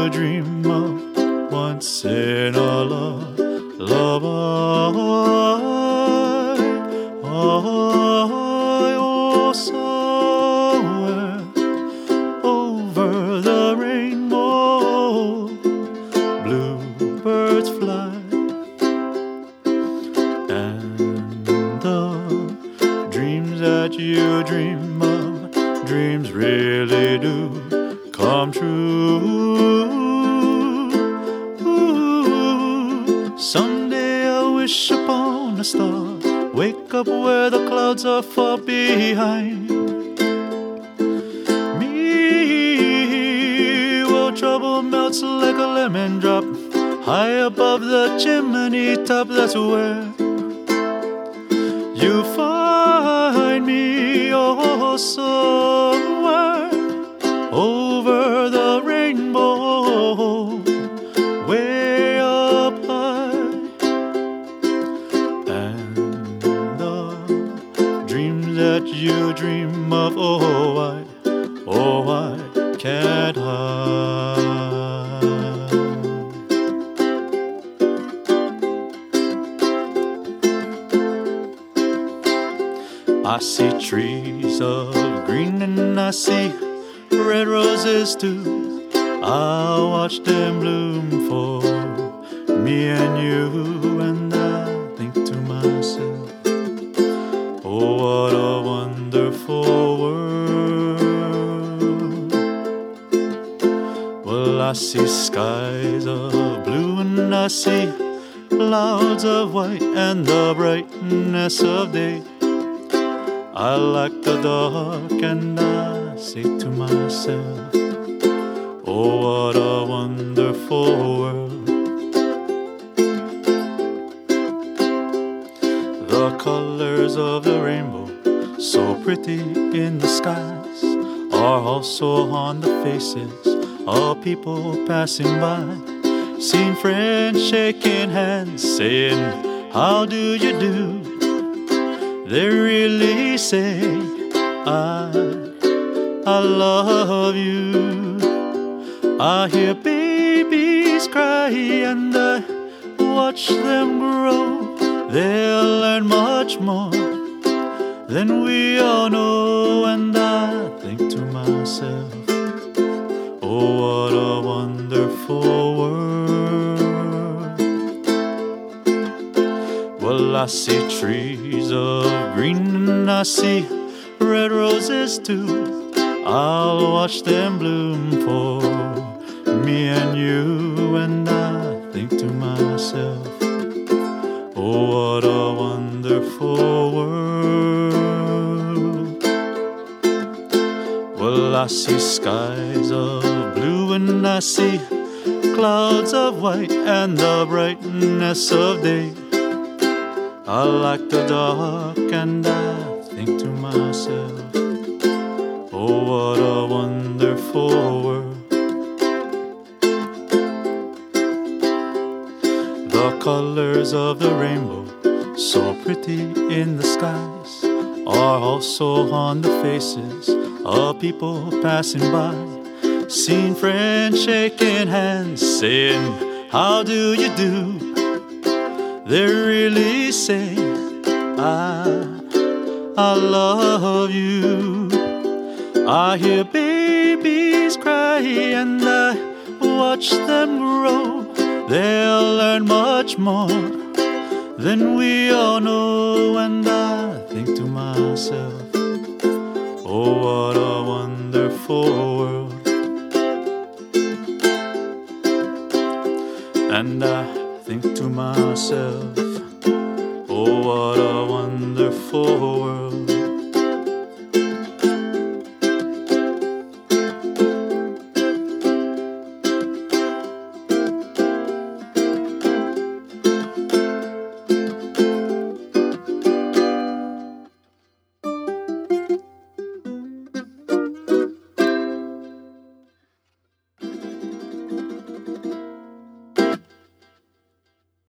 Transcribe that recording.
you dream of once in a lullaby. Oh, somewhere over the rainbow, bluebirds fly, and the dreams that you dream of, dreams really do come true. Ooh, someday I wish upon a star, wake up where the clouds are far behind me, while trouble melts like a lemon drop high above the chimney top. That's where you find me. Oh, somewhere over the rainbow, way up high, and the dreams that you dream of, oh, I can't hide. I see trees of green and I see red roses too. I'll watch them bloom for me and you, and I think to myself, oh, what a wonderful world. Well, I see skies of blue and I see clouds of white and the brightness of day. I like the dark and I say to myself, oh, what a wonderful world. The colors of the rainbow, so pretty in the skies, are also on the faces of people passing by. Seen friends shaking hands, saying, how do you do? They really say, I love you. I hear babies cry and I watch them grow. They'll learn much more than we all know, and I think to myself, oh, what a wonderful world. Well, I see trees of green and I see red roses too. I'll watch them bloom for me and you, and I think to myself, oh, what a wonderful world. Well, I see skies of blue and I see clouds of white and the brightness of day. I like the dark and I think to myself, oh, what a wonderful world. The colors of the rainbow, so pretty in the skies, are also on the faces of people passing by. Seen friends shaking hands, saying, how do you do? They really say, I love you. I hear babies cry and I watch them grow. They'll learn much more than we all know, and I think to myself, oh, what a wonderful world. And I think to myself, oh, what a wonderful world.